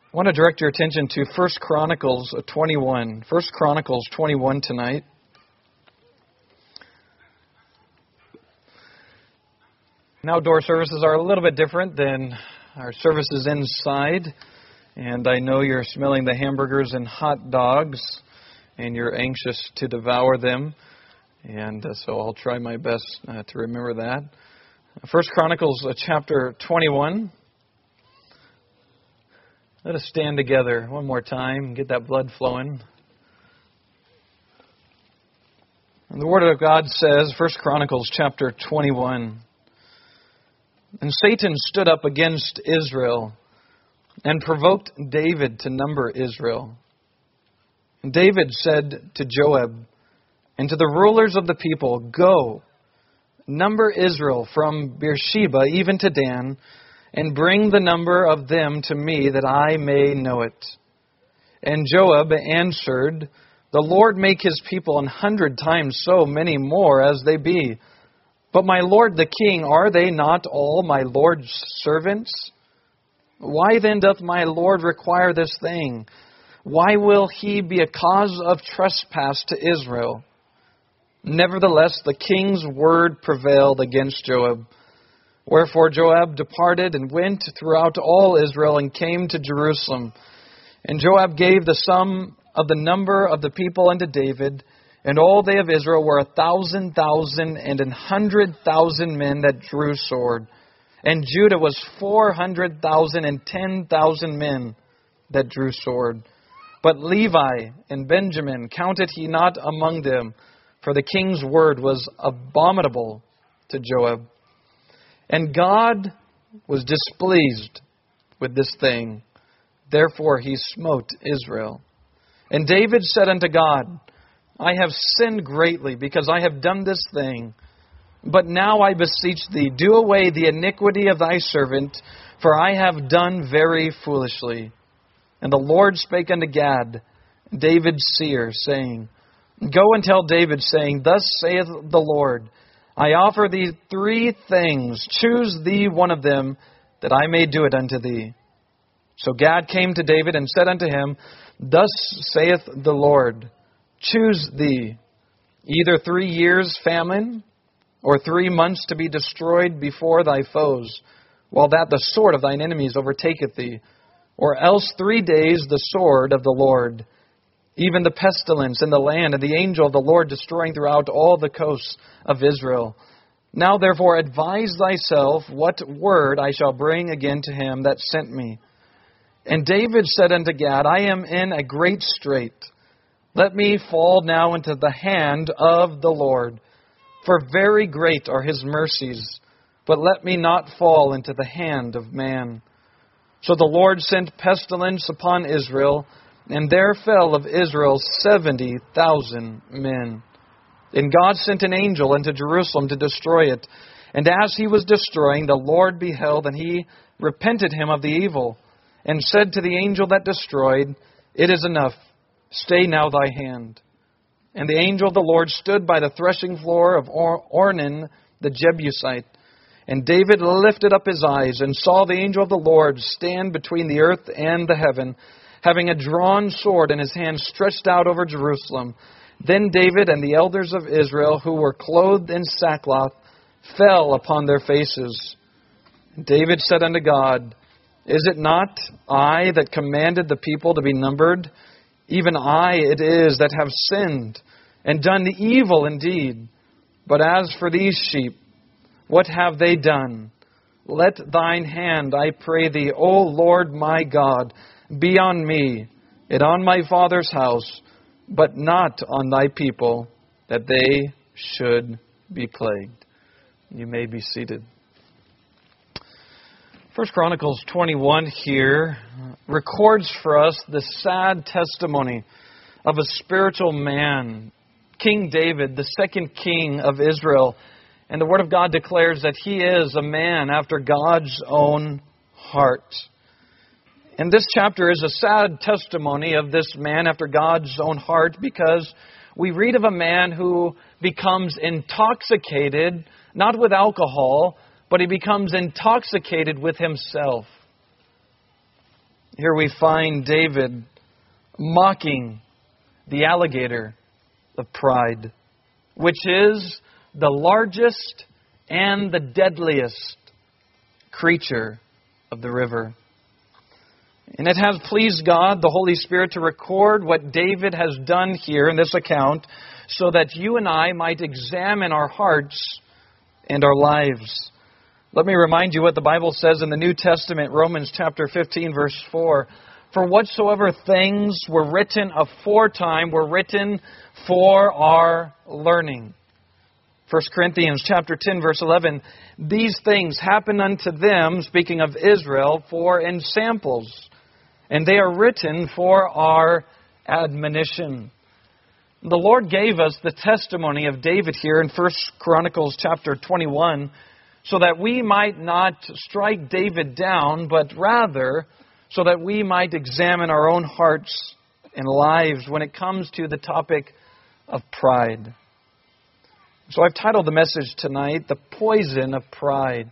I want to direct your attention to 1 Chronicles 21. 1 Chronicles 21 tonight. Outdoor services are a little bit different than our services inside. And I know you're smelling the hamburgers and hot dogs, and you're anxious to devour them. And so I'll try my best to remember that. 1 Chronicles chapter 21. Let us stand together one more time and get that blood flowing. And the Word of God says, 1 Chronicles chapter 21, "And Satan stood up against Israel and provoked David to number Israel. And David said to Joab and to the rulers of the people, 'Go, number Israel from Beersheba even to Dan, and bring the number of them to me that I may know it.' And Joab answered, 'The Lord make his people 100 times so many more as they be. But my lord the king, are they not all my lord's servants? Why then doth my lord require this thing? Why will he be a cause of trespass to Israel?' Nevertheless, the king's word prevailed against Joab. Wherefore Joab departed and went throughout all Israel and came to Jerusalem. And Joab gave the sum of the number of the people unto David, and all they of Israel were 1,000,000 and 100,000 men that drew sword. And Judah was 400,000 and 10,000 men that drew sword. But Levi and Benjamin counted he not among them, for the king's word was abominable to Joab. And God was displeased with this thing. Therefore he smote Israel. And David said unto God, I have sinned greatly because I have done this thing. But now I beseech thee, do away the iniquity of thy servant, for I have done very foolishly. And the Lord spake unto Gad, David's seer, saying, Go and tell David, saying, Thus saith the Lord, I offer thee 3 things. Choose thee one of them, that I may do it unto thee. So Gad came to David and said unto him, Thus saith the Lord, Choose thee either 3 years' famine, or 3 months to be destroyed before thy foes, while that the sword of thine enemies overtaketh thee, or else 3 days the sword of the Lord, even the pestilence in the land, and the angel of the Lord destroying throughout all the coasts of Israel. Now therefore advise thyself what word I shall bring again to him that sent me. And David said unto Gad, I am in a great strait. Let me fall now into the hand of the Lord, for very great are his mercies, but let me not fall into the hand of man. So the Lord sent pestilence upon Israel, and there fell of Israel 70,000 men. And God sent an angel into Jerusalem to destroy it. And as he was destroying, the Lord beheld, and he repented him of the evil, and said to the angel that destroyed, It is enough, stay now thy hand. And the angel of the Lord stood by the threshing floor of Ornan the Jebusite. And David lifted up his eyes, and saw the angel of the Lord stand between the earth and the heaven, having a drawn sword in his hand stretched out over Jerusalem. Then David and the elders of Israel, who were clothed in sackcloth, fell upon their faces. And David said unto God, Is it not I that commanded the people to be numbered? Even I it is that have sinned, and done evil indeed. But as for these sheep, what have they done? Let thine hand, I pray thee, O Lord my God, be on me, and on my father's house, but not on thy people, that they should be plagued. You may be seated. 1 Chronicles 21 here records for us the sad testimony of a spiritual man, King David, the second king of Israel. And the Word of God declares that he is a man after God's own heart. And this chapter is a sad testimony of this man after God's own heart, because we read of a man who becomes intoxicated, not with alcohol, but he becomes intoxicated with himself. Here we find David mocking the alligator of pride, which is the largest and the deadliest creature of the river. And it has pleased God, the Holy Spirit, to record what David has done here in this account so that you and I might examine our hearts and our lives. Let me remind you what the Bible says in the New Testament, Romans chapter 15, verse 4. For whatsoever things were written aforetime were written for our learning. 1 Corinthians chapter 10, verse 11. These things happen unto them, speaking of Israel, for ensamples, and they are written for our admonition. The Lord gave us the testimony of David here in 1 Chronicles chapter 21 so that we might not strike David down, but rather so that we might examine our own hearts and lives when it comes to the topic of pride. So I've titled the message tonight, The Poison of Pride.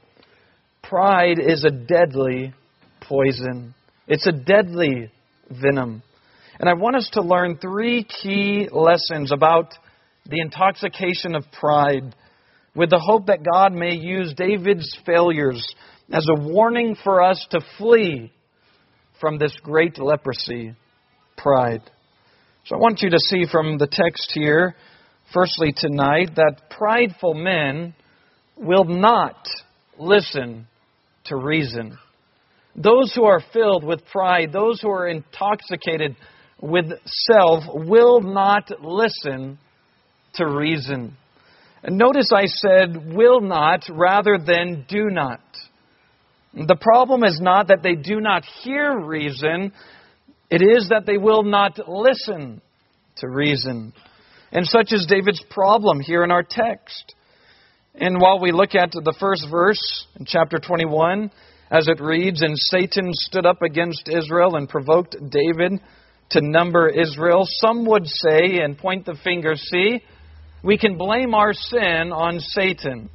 Pride is a deadly poison. It's a deadly venom. And I want us to learn 3 key lessons about the intoxication of pride, with the hope that God may use David's failures as a warning for us to flee from this great leprosy, pride. So I want you to see from the text here, firstly tonight, that prideful men will not listen to reason. Those who are filled with pride, those who are intoxicated with self, will not listen to reason. And notice I said will not rather than do not. The problem is not that they do not hear reason. It is that they will not listen to reason. And such is David's problem here in our text. And while we look at the first verse in chapter 21, as it reads, And Satan stood up against Israel and provoked David to number Israel. Some would say and point the finger, see, we can blame our sin on Satan.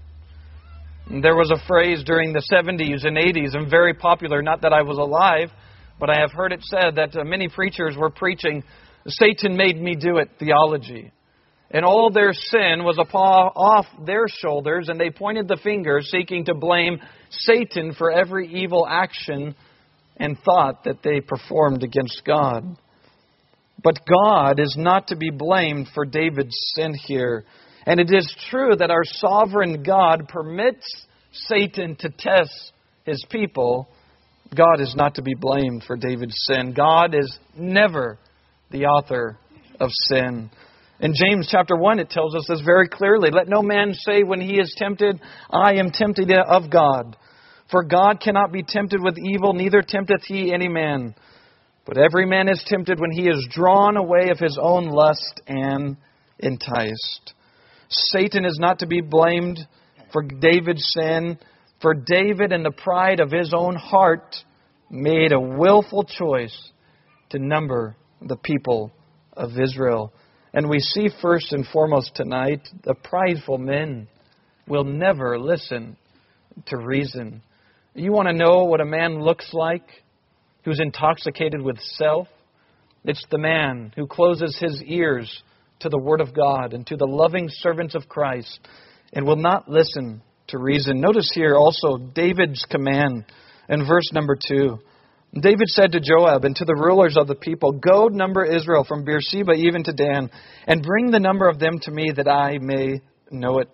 And there was a phrase during the 70s and 80s, and very popular, not that I was alive, but I have heard it said that many preachers were preaching, Satan made me do it theology. And all their sin was off their shoulders, and they pointed the finger, seeking to blame Satan for every evil action and thought that they performed against God. But God is not to be blamed for David's sin here. And it is true that our sovereign God permits Satan to test His people. God is not to be blamed for David's sin. God is never the author of sin. In James chapter 1, it tells us this very clearly. Let no man say when he is tempted, I am tempted of God. For God cannot be tempted with evil, neither tempteth He any man. But every man is tempted when he is drawn away of his own lust and enticed. Satan is not to be blamed for David's sin, for David in the pride of his own heart made a willful choice to number the people of Israel. And we see first and foremost tonight, the prideful men will never listen to reason. You want to know what a man looks like who's intoxicated with self? It's the man who closes his ears to the Word of God and to the loving servants of Christ and will not listen to reason. Notice here also David's command in verse number 2. David said to Joab and to the rulers of the people, Go number Israel from Beersheba even to Dan, and bring the number of them to me that I may know it.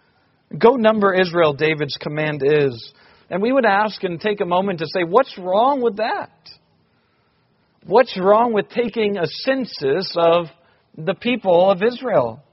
Go number Israel, David's command is. And we would ask and take a moment to say, what's wrong with that? What's wrong with taking a census of the people of Israel?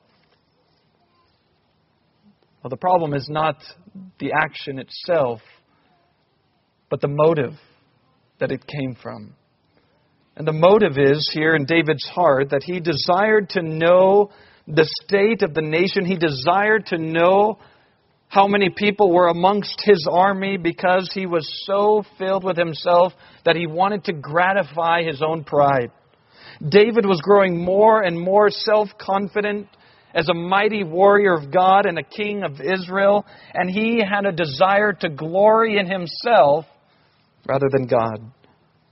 Well, the problem is not the action itself, but the motive that it came from. And the motive is here in David's heart that he desired to know the state of the nation. He desired to know how many people were amongst his army because he was so filled with himself that he wanted to gratify his own pride. David was growing more and more self-confident as a mighty warrior of God and a king of Israel, and he had a desire to glory in himself rather than God.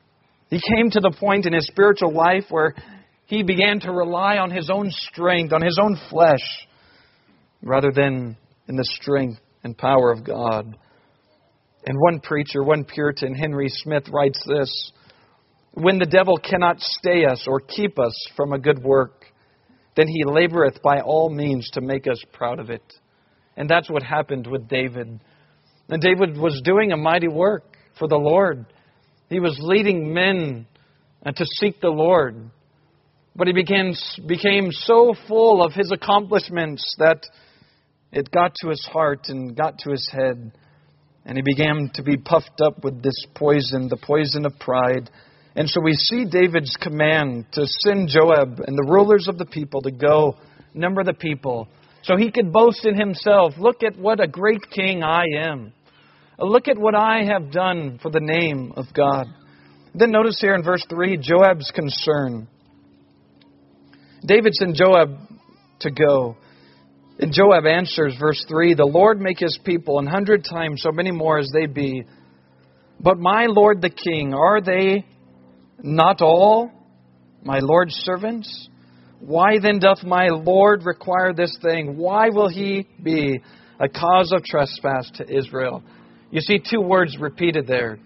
He came to the point in his spiritual life where he began to rely on his own strength, on his own flesh, rather than in the strength and power of God. And one preacher, one Puritan, Henry Smith, writes this: "When the devil cannot stay us or keep us from a good work, then he laboreth by all means to make us proud of it." And that's what happened with David. And David was doing a mighty work for the Lord. He was leading men to seek the Lord. But he became so full of his accomplishments that it got to his heart and got to his head. And he began to be puffed up with this poison, the poison of pride. And so we see David's command to send Joab and the rulers of the people to go number the people, so he could boast in himself, "Look at what a great king I am. Look at what I have done for the name of God." Then notice here in verse 3, Joab's concern. David sent Joab to go. And Joab answers, verse 3, "The Lord make his people 100 times so many more as they be. But my lord the king, are they not all my Lord's servants? Why then doth my Lord require this thing? Why will he be a cause of trespass to Israel?" You see two words repeated there.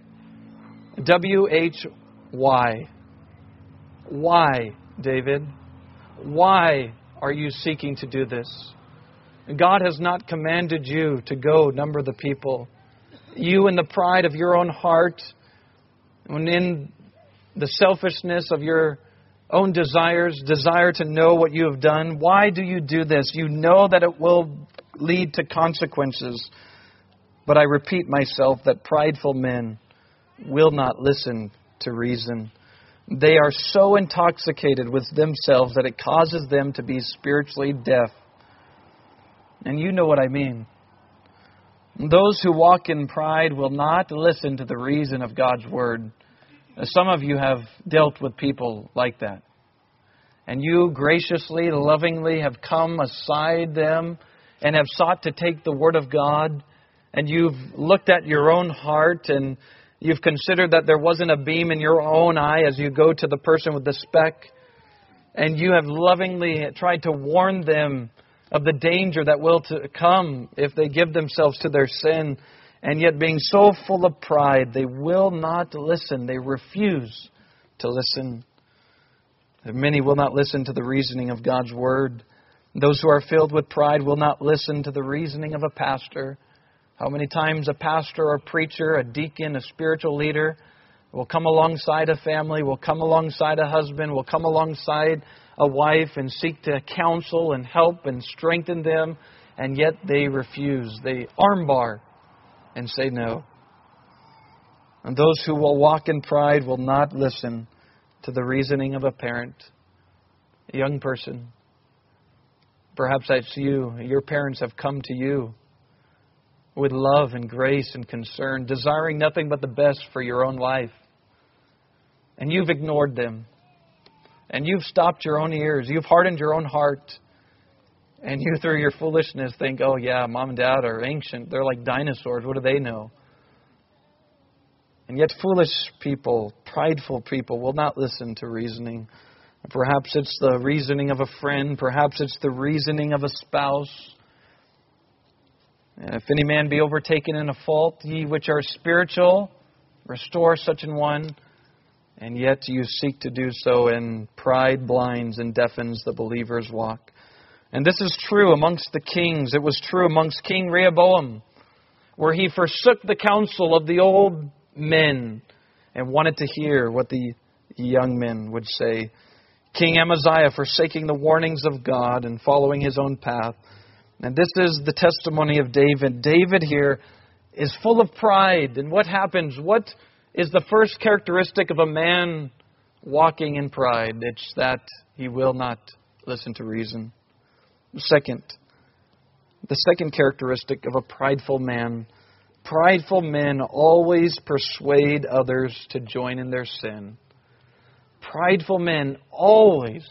W-H-Y. Why, David? Why are you seeking to do this? God has not commanded you to go number the people. You, in the pride of your own heart, and in the selfishness of your own desires, desire to know what you have done. Why do you do this? You know that it will lead to consequences. But I repeat myself that prideful men will not listen to reason. They are so intoxicated with themselves that it causes them to be spiritually deaf. And you know what I mean. Those who walk in pride will not listen to the reason of God's Word. Some of you have dealt with people like that. And you graciously, lovingly have come aside them and have sought to take the Word of God. And you've looked at your own heart and you've considered that there wasn't a beam in your own eye as you go to the person with the speck. And you have lovingly tried to warn them of the danger that will to come if they give themselves to their sin. And yet being so full of pride, they will not listen. They refuse to listen. Many will not listen to the reasoning of God's Word. Those who are filled with pride will not listen to the reasoning of a pastor. How many times a pastor or preacher, a deacon, a spiritual leader will come alongside a family, will come alongside a husband, will come alongside a wife and seek to counsel and help and strengthen them, and yet they refuse. They armbar and say no. And those who will walk in pride will not listen to the reasoning of a parent, a young person. Perhaps that's you. Your parents have come to you with love and grace and concern, desiring nothing but the best for your own life. And you've ignored them. And you've stopped your own ears. You've hardened your own heart. And you, through your foolishness, think, "Oh yeah, mom and dad are ancient. They're like dinosaurs. What do they know?" And yet foolish people, prideful people, will not listen to reasoning. Perhaps it's the reasoning of a friend. Perhaps it's the reasoning of a spouse. "If any man be overtaken in a fault, ye which are spiritual, restore such an one." And yet you seek to do so, and pride blinds and deafens the believer's walk. And this is true amongst the kings. It was true amongst King Rehoboam, where he forsook the counsel of the old men and wanted to hear what the young men would say. King Amaziah forsaking the warnings of God and following his own path. And this is the testimony of David. David here is full of pride. And what happens? What is the first characteristic of a man walking in pride? It's that he will not listen to reason. The second characteristic of a prideful man: prideful men always persuade others to join in their sin. Prideful men always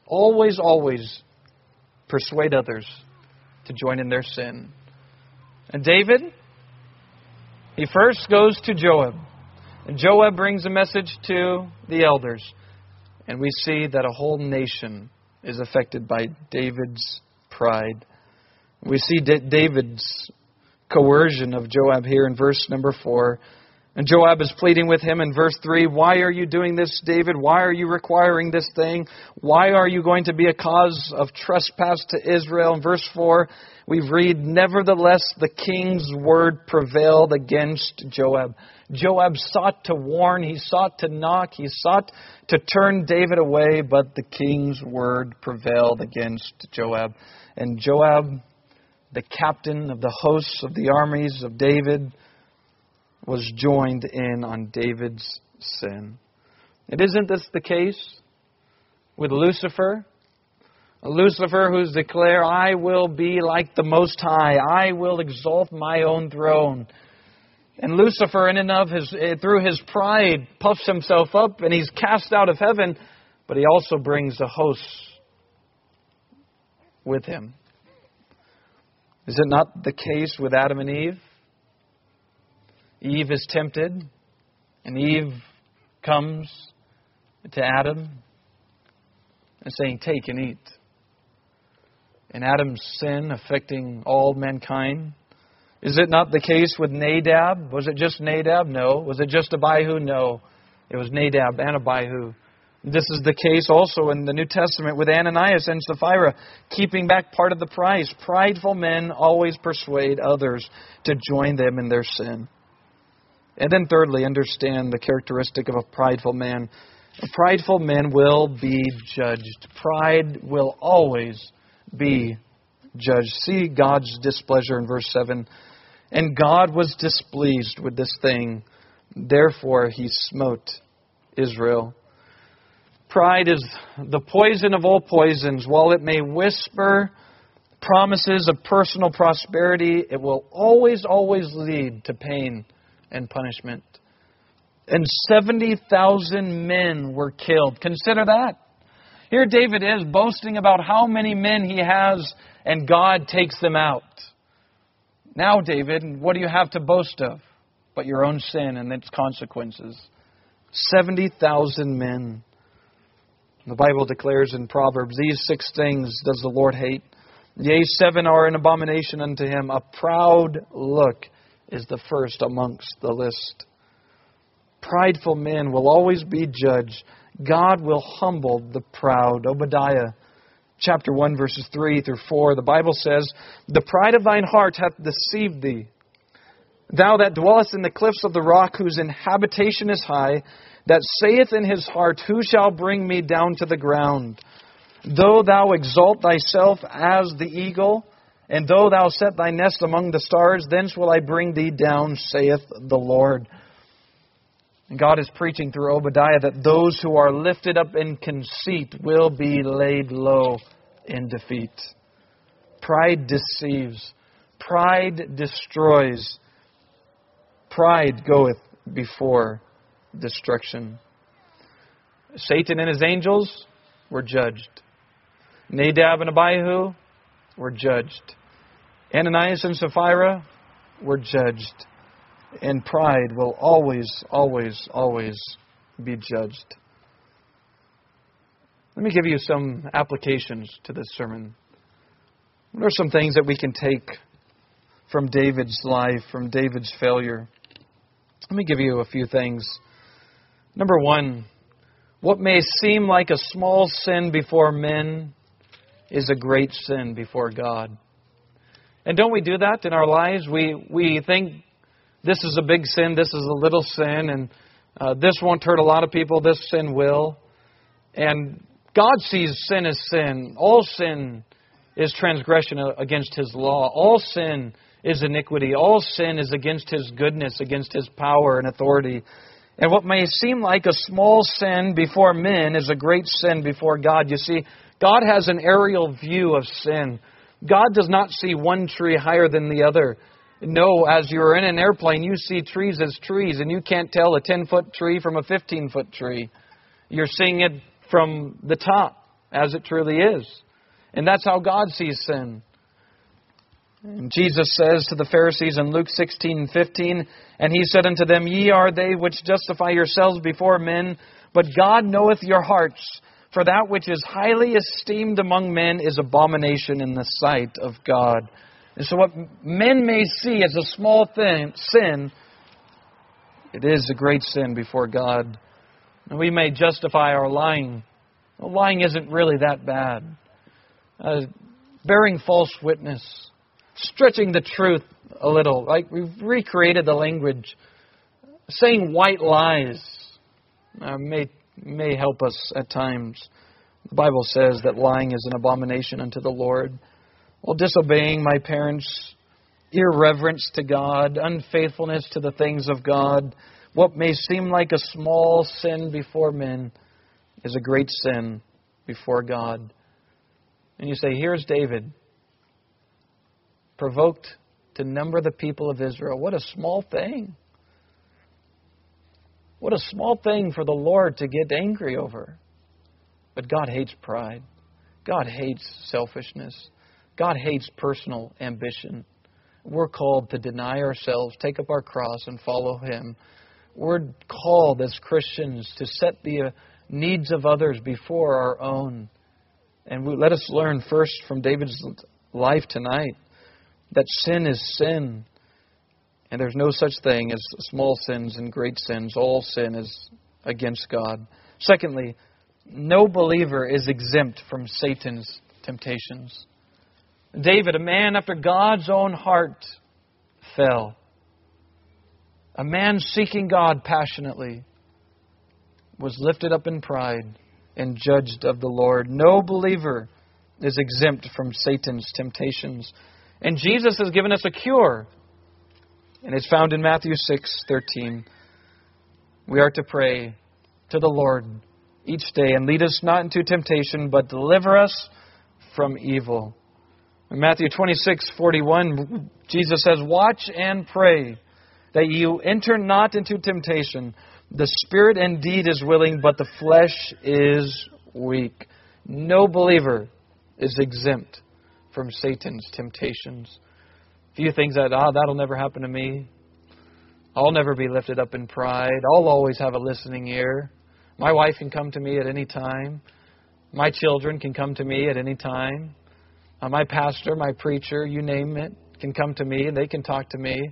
persuade others to join in their sin. And David, he first goes to Joab. And Joab brings a message to the elders. And we see that a whole nation is affected by David's pride. We see David's coercion of Joab here in verse number 4. And Joab is pleading with him in verse 3, "Why are you doing this, David? Why are you requiring this thing? Why are you going to be a cause of trespass to Israel?" In verse 4, we read, "Nevertheless, the king's word prevailed against Joab." Joab sought to warn, he sought to knock, he sought to turn David away, but the king's word prevailed against Joab. And Joab, the captain of the hosts of the armies of David, was joined in on David's sin. And isn't this the case with Lucifer? Lucifer who's declared, "I will be like the Most High. I will exalt my own throne." And Lucifer, in and of through his pride, puffs himself up and he's cast out of heaven, but he also brings a host with him. Is it not the case with Adam and Eve? Eve is tempted, and Eve comes to Adam and saying, "Take and eat." And Adam's sin affecting all mankind. Is it not the case with Nadab? Was it just Nadab? No. Was it just Abihu? No. It was Nadab and Abihu. This is the case also in the New Testament with Ananias and Sapphira, keeping back part of the price. Prideful men always persuade others to join them in their sin. And then thirdly, understand the characteristic of a prideful man. A prideful man will be judged. Pride will always be judged. See God's displeasure in verse 7. "And God was displeased with this thing. Therefore he smote Israel." Pride is the poison of all poisons. While it may whisper promises of personal prosperity, it will always lead to pain and punishment. And 70,000 men were killed. Consider that. Here David is boasting about how many men he has, and God takes them out. Now, David, what do you have to boast of but your own sin and its consequences? 70,000 men. The Bible declares in Proverbs, "These 6 things does the Lord hate. Yea, 7 are an abomination unto him. A proud look is the first amongst the list." Prideful men will always be judged. God will humble the proud. Obadiah chapter 1 verses 3 through 4, the Bible says, "The pride of thine heart hath deceived thee. Thou that dwellest in the cliffs of the rock, whose habitation is high, that saith in his heart, Who shall bring me down to the ground? Though thou exalt thyself as the eagle, and though thou set thy nest among the stars, thence will I bring thee down, saith the Lord." And God is preaching through Obadiah that those who are lifted up in conceit will be laid low in defeat. Pride deceives. Pride destroys. Pride goeth before destruction. Satan and his angels were judged. Nadab and Abihu were judged. Ananias and Sapphira were judged. And pride will always be judged. Let me give you some applications to this sermon. What are some things that we can take from David's life, from David's failure? Let me give you a few things. Number 1, what may seem like a small sin before men is a great sin before God. And don't we do that in our lives? We think this is a big sin, this is a little sin, and this won't hurt a lot of people, this sin will. And God sees sin as sin. All sin is transgression against His law. All sin is iniquity. All sin is against His goodness, against His power and authority. And what may seem like a small sin before men is a great sin before God. You see, God has an aerial view of sin. God does not see one tree higher than the other. No, as you're in an airplane, you see trees as trees, and you can't tell a 10-foot tree from a 15-foot tree. You're seeing it from the top, as it truly is. And that's how God sees sin. And Jesus says to the Pharisees in Luke 16:15, "And he said unto them, Ye are they which justify yourselves before men, but God knoweth your hearts. For that which is highly esteemed among men is abomination in the sight of God." And so what men may see as a small sin, it is a great sin before God. And we may justify our lying. Well, lying isn't really that bad. Bearing false witness, stretching the truth a little, like we've recreated the language, saying white lies may help us at times. The Bible says that lying is an abomination unto the Lord. Well, disobeying my parents, irreverence to God, unfaithfulness to the things of God, what may seem like a small sin before men is a great sin before God. And you say, here's David, provoked to number the people of Israel. What a small thing. What a small thing for the Lord to get angry over. But God hates pride. God hates selfishness. God hates personal ambition. We're called to deny ourselves, take up our cross, and follow Him. We're called as Christians to set the needs of others before our own. And let us learn first from David's life tonight that sin is sin. And there's no such thing as small sins and great sins. All sin is against God. Secondly, no believer is exempt from Satan's temptations. David, a man after God's own heart, fell. A man seeking God passionately was lifted up in pride and judged of the Lord. No believer is exempt from Satan's temptations. And Jesus has given us a cure. And it's found in Matthew 6:13. We are to pray to the Lord each day, and lead us not into temptation, but deliver us from evil. In Matthew 26:41, Jesus says, Watch and pray, that you enter not into temptation. The spirit indeed is willing, but the flesh is weak. No believer is exempt from Satan's temptations. Few things that'll never happen to me. I'll never be lifted up in pride. I'll always have a listening ear. My wife can come to me at any time. My children can come to me at any time. My pastor, my preacher, you name it, can come to me and they can talk to me.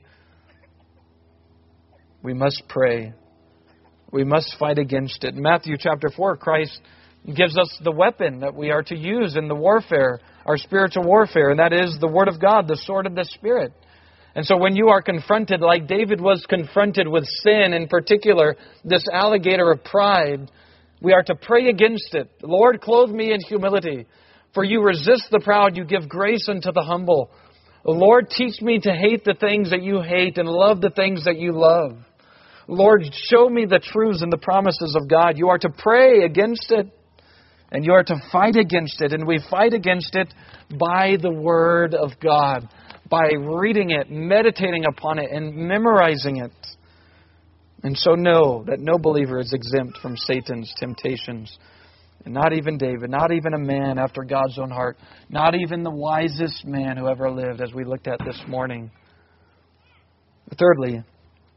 We must pray. We must fight against it. In Matthew chapter 4, Christ gives us the weapon that we are to use in the warfare, our spiritual warfare, and that is the Word of God, the sword of the Spirit. And so when you are confronted, like David was confronted with sin, in particular, this alligator of pride, we are to pray against it. Lord, clothe me in humility. For you resist the proud, you give grace unto the humble. Lord, teach me to hate the things that you hate and love the things that you love. Lord, show me the truths and the promises of God. You are to pray against it, and you are to fight against it. And we fight against it by the Word of God, by reading it, meditating upon it, and memorizing it. And so know that no believer is exempt from Satan's temptations. And not even David, not even a man after God's own heart, not even the wisest man who ever lived, as we looked at this morning. Thirdly,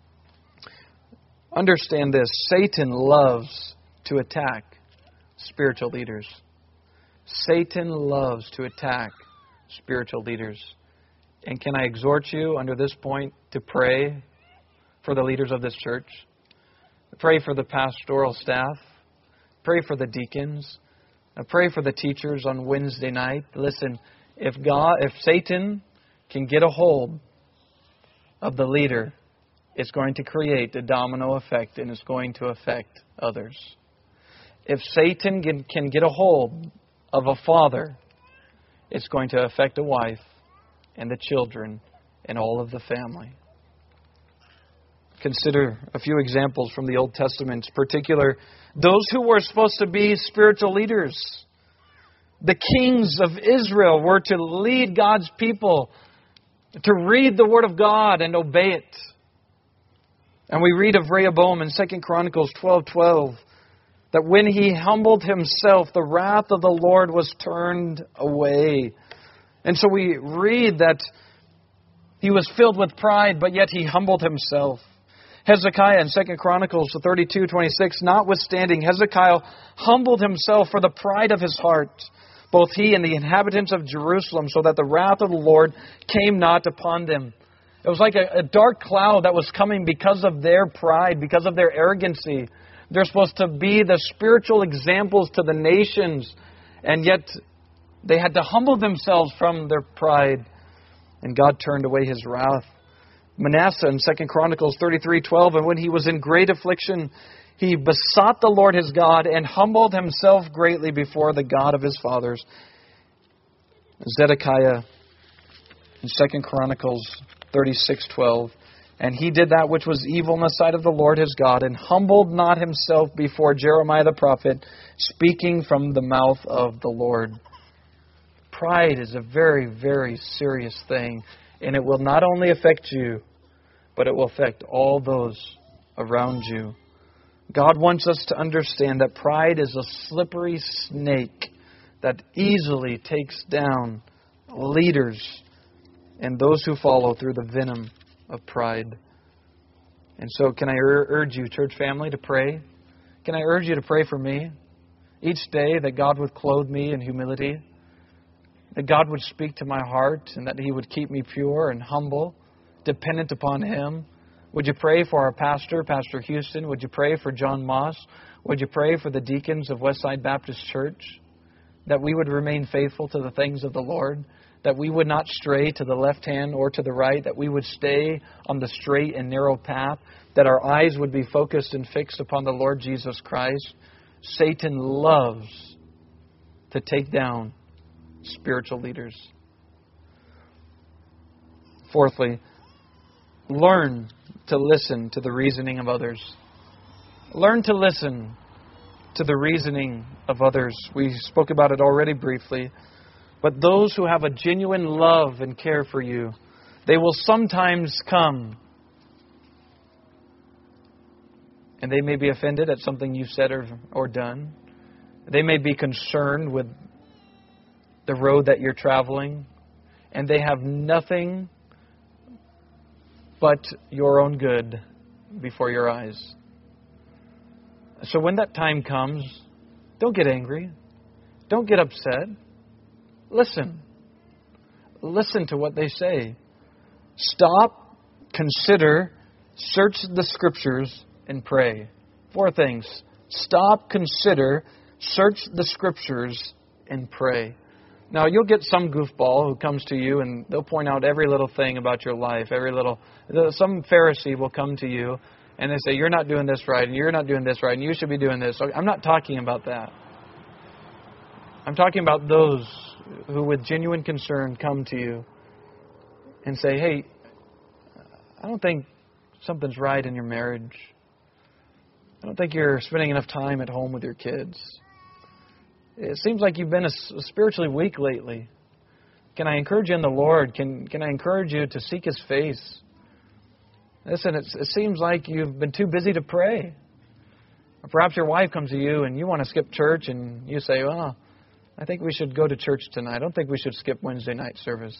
understand this. Satan loves to attack spiritual leaders. Satan loves to attack spiritual leaders. And can I exhort you under this point to pray for the leaders of this church? Pray for the pastoral staff. Pray for the deacons. Pray for the teachers on Wednesday night. Listen, if Satan can get a hold of the leader, it's going to create a domino effect and it's going to affect others. If Satan can get a hold of a father, it's going to affect a wife and the children and all of the family. Consider a few examples from the Old Testament, in particular, those who were supposed to be spiritual leaders. The kings of Israel were to lead God's people, to read the Word of God and obey it. And we read of Rehoboam in 2 Chronicles 12:12, that when he humbled himself, the wrath of the Lord was turned away. And so we read that He was filled with pride, but yet he humbled himself. Hezekiah in 2 Chronicles 32:26, notwithstanding, Hezekiah humbled himself for the pride of his heart, both he and the inhabitants of Jerusalem, so that the wrath of the Lord came not upon them. It was like a dark cloud that was coming because of their pride, because of their arrogancy. They're supposed to be the spiritual examples to the nations, and yet they had to humble themselves from their pride, and God turned away His wrath. Manasseh in 2 Chronicles 33:12, and when he was in great affliction, he besought the Lord his God and humbled himself greatly before the God of his fathers. Zedekiah in 2 Chronicles 36:12, and he did that which was evil in the sight of the Lord his God, and humbled not himself before Jeremiah the prophet, speaking from the mouth of the Lord. Pride is a very, very serious thing, and it will not only affect you, but it will affect all those around you. God wants us to understand that pride is a slippery snake that easily takes down leaders and those who follow through the venom of pride. And so can I urge you, church family, to pray? Can I urge you to pray for me each day, that God would clothe me in humility, that God would speak to my heart, and that He would keep me pure and humble, dependent upon Him? Would you pray for our pastor, Pastor Houston? Would you pray for John Moss? Would you pray for the deacons of Westside Baptist Church? That we would remain faithful to the things of the Lord, that we would not stray to the left hand or to the right, that we would stay on the straight and narrow path, that our eyes would be focused and fixed upon the Lord Jesus Christ. Satan loves to take down spiritual leaders. Fourthly, learn to listen to the reasoning of others. Learn to listen to the reasoning of others. We spoke about it already briefly. But those who have a genuine love and care for you, they will sometimes come and they may be offended at something you said or done. They may be concerned with the road that you're traveling, and they have nothing but your own good before your eyes. So when that time comes, don't get angry. Don't get upset. Listen. Listen to what they say. Stop, consider, search the Scriptures, and pray. 4 things. Stop, consider, search the Scriptures, and pray. Now, you'll get some goofball who comes to you and they'll point out every little thing about your life. Some Pharisee will come to you and they say, you're not doing this right, and you're not doing this right, and you should be doing this. I'm not talking about that. I'm talking about those who with genuine concern come to you and say, hey, I don't think something's right in your marriage. I don't think you're spending enough time at home with your kids. It seems like you've been spiritually weak lately. Can I encourage you in the Lord? Can I encourage you to seek His face? Listen, it seems like you've been too busy to pray. Or perhaps your wife comes to you and you want to skip church and you say, well, I think we should go to church tonight. I don't think we should skip Wednesday night service.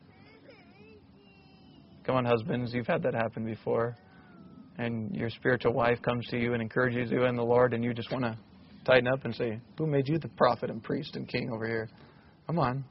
Come on, husbands, you've had that happen before. And your spiritual wife comes to you and encourages you in the Lord, and you just want to tighten up and say, who made you the prophet and priest and king over here? Come on.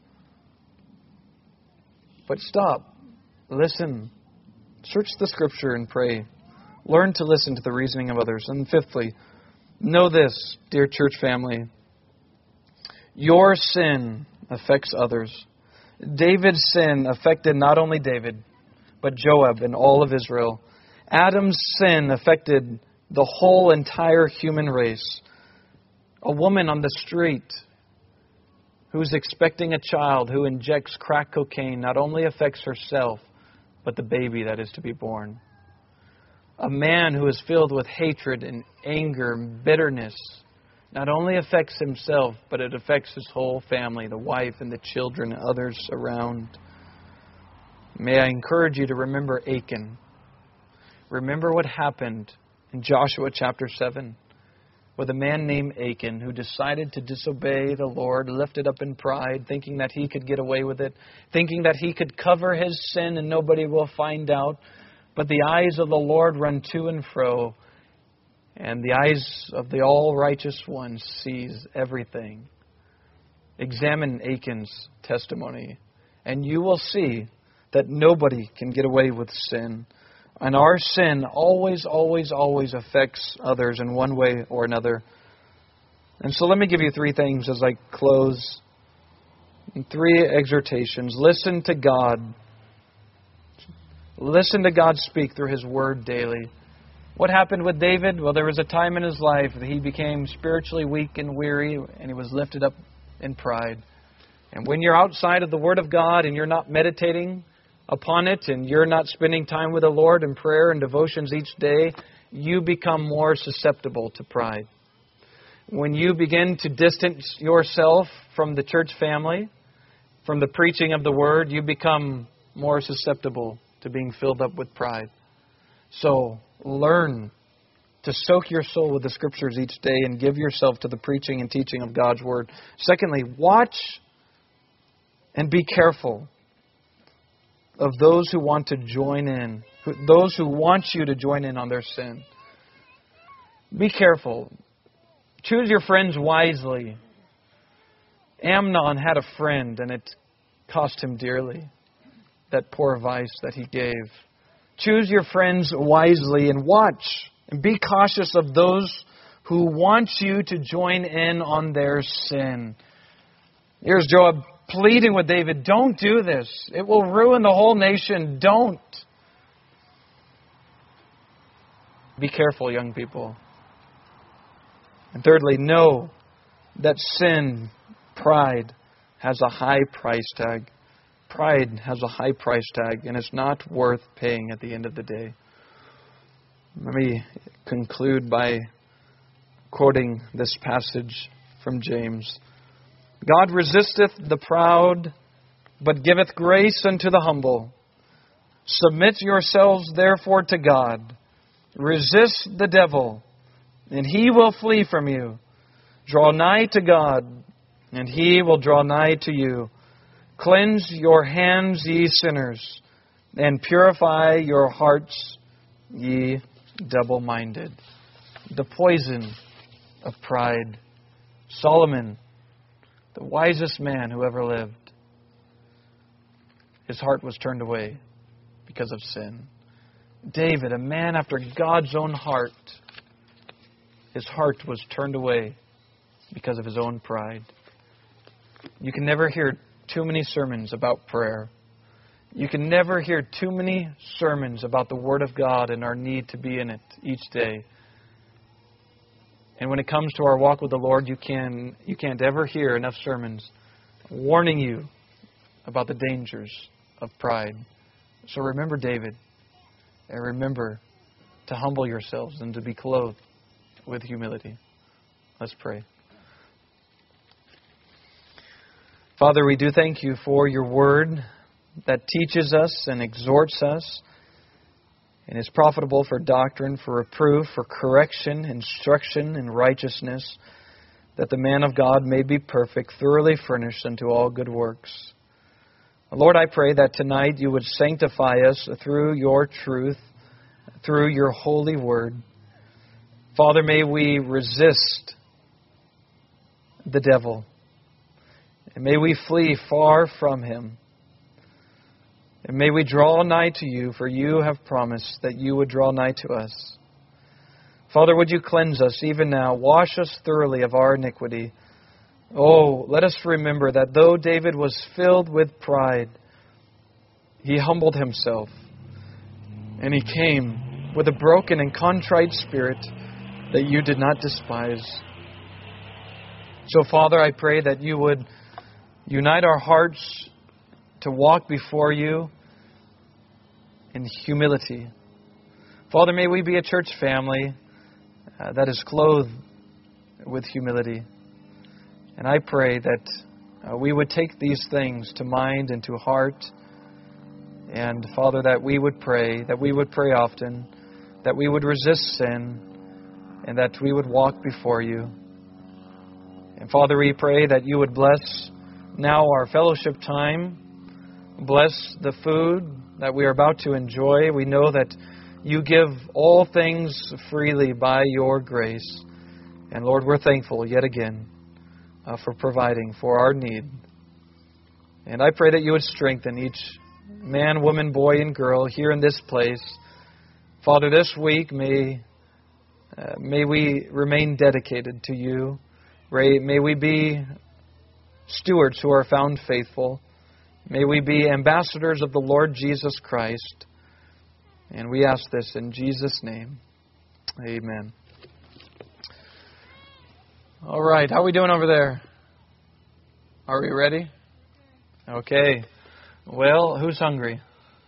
But stop. Listen. Search the Scripture and pray. Learn to listen to the reasoning of others. And fifthly, know this, dear church family. Your sin affects others. David's sin affected not only David, but Joab and all of Israel. Adam's sin affected the whole entire human race. A woman on the street who's expecting a child who injects crack cocaine not only affects herself, but the baby that is to be born. A man who is filled with hatred and anger and bitterness not only affects himself, but it affects his whole family, the wife and the children and others around. May I encourage you to remember Achan. Remember what happened in Joshua chapter 7. with a man named Achan who decided to disobey the Lord, lifted up in pride, thinking that he could get away with it, thinking that he could cover his sin and nobody will find out. But the eyes of the Lord run to and fro, and the eyes of the all-righteous one sees everything. Examine Achan's testimony, and you will see that nobody can get away with sin. And our sin always, always, always affects others in one way or another. And so let me give you 3 things as I close. 3 exhortations. Listen to God. Listen to God speak through His Word daily. What happened with David? Well, there was a time in his life that he became spiritually weak and weary, and he was lifted up in pride. And when you're outside of the Word of God and you're not meditating upon it, and you're not spending time with the Lord in prayer and devotions each day, you become more susceptible to pride. When you begin to distance yourself from the church family, from the preaching of the Word, you become more susceptible to being filled up with pride. So, learn to soak your soul with the Scriptures each day and give yourself to the preaching and teaching of God's Word. Secondly, watch and be careful of those who want to join in, those who want you to join in on their sin. Be careful. Choose your friends wisely. Amnon had a friend, and it cost him dearly, that poor advice that he gave. Choose your friends wisely and watch and be cautious of those who want you to join in on their sin. Here's Joab pleading with David, don't do this. It will ruin the whole nation. Don't. Be careful, young people. And thirdly, know that sin, pride, has a high price tag. Pride has a high price tag, and it's not worth paying at the end of the day. Let me conclude by quoting this passage from James. God resisteth the proud, but giveth grace unto the humble. Submit yourselves therefore to God. Resist the devil, and he will flee from you. Draw nigh to God, and He will draw nigh to you. Cleanse your hands, ye sinners, and purify your hearts, ye double-minded. The poison of pride. Solomon, the wisest man who ever lived, his heart was turned away because of sin. David, a man after God's own heart, his heart was turned away because of his own pride. You can never hear too many sermons about prayer. You can never hear too many sermons about the Word of God and our need to be in it each day. And when it comes to our walk with the Lord, you can't ever hear enough sermons warning you about the dangers of pride. So remember David, and remember to humble yourselves and to be clothed with humility. Let's pray. Father, we do thank You for Your Word that teaches us and exhorts us and is profitable for doctrine, for reproof, for correction, instruction in righteousness, that the man of God may be perfect, thoroughly furnished unto all good works. Lord, I pray that tonight You would sanctify us through Your truth, through Your holy word. Father, may we resist the devil, and may we flee far from him. And may we draw nigh to You, for You have promised that You would draw nigh to us. Father, would You cleanse us even now? Wash us thoroughly of our iniquity. Oh, let us remember that though David was filled with pride, he humbled himself, and he came with a broken and contrite spirit that You did not despise. So, Father, I pray that You would unite our hearts to walk before You in humility. Father, may we be a church family that is clothed with humility. And I pray that we would take these things to mind and to heart. And Father, that we would pray often, that we would resist sin, and that we would walk before You. And Father, we pray that You would bless now our fellowship time. Bless the food that we are about to enjoy. We know that You give all things freely by Your grace. And Lord, we're thankful yet again for providing for our need. And I pray that You would strengthen each man, woman, boy, and girl here in this place. Father, this week may we remain dedicated to You. May we be stewards who are found faithful. May we be ambassadors of the Lord Jesus Christ. And we ask this in Jesus' name. Amen. All right, how are we doing over there? Are we ready? Okay. Well, who's hungry?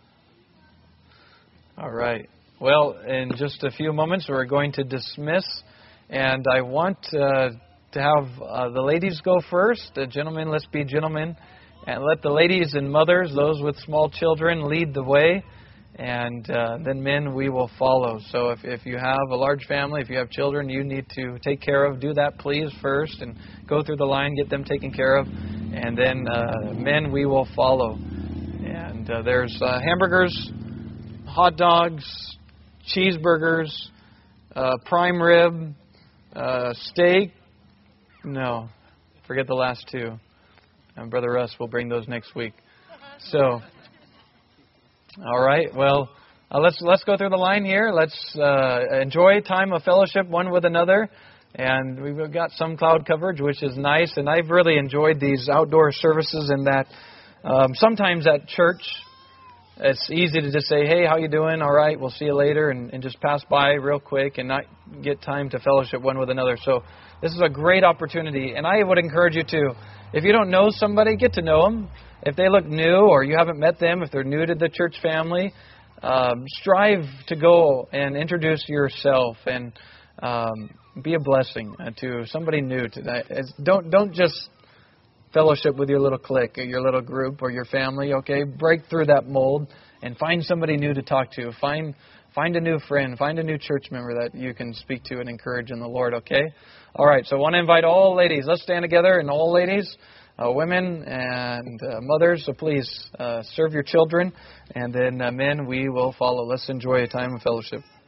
All right. Well, in just a few moments, we're going to dismiss. And I want to have the ladies go first. The gentlemen, let's be gentlemen. And let the ladies and mothers, those with small children, lead the way. And then men, we will follow. So if you have a large family, if you have children you need to take care of, do that please first. And go through the line, get them taken care of. And then men, we will follow. And there's hamburgers, hot dogs, cheeseburgers, prime rib, steak. No, forget the last two. And Brother Russ will bring those next week. So, all right. Well, let's go through the line here. Let's enjoy time of fellowship one with another. And we've got some cloud coverage, which is nice. And I've really enjoyed these outdoor services in that sometimes at church, it's easy to just say, hey, how you doing? All right, we'll see you later, and just pass by real quick and not get time to fellowship one with another. So this is a great opportunity, and I would encourage you to, if you don't know somebody, get to know them. If they look new or you haven't met them, if they're new to the church family, strive to go and introduce yourself and be a blessing to somebody new today. Don't just fellowship with your little clique or your little group or your family, okay? Break through that mold and find somebody new to talk to. Find a new friend. Find a new church member that you can speak to and encourage in the Lord, okay? All right, so I want to invite all ladies. Let's stand together, and all ladies, women and mothers, so please serve your children. And then men, we will follow. Let's enjoy a time of fellowship.